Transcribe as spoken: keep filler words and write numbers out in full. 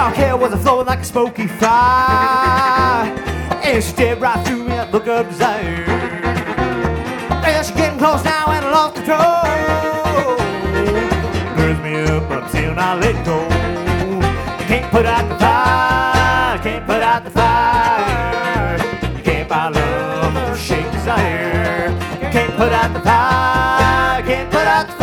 Dark hair was a flowing like a smoky fire, and she stared right through me that look of desire. Well, she's getting close now and I lost control. Burns me up until I let go. You can't put out the fire, can't put out the fire. You can't buy love or shake desire. You can't put out the fire, can't put out the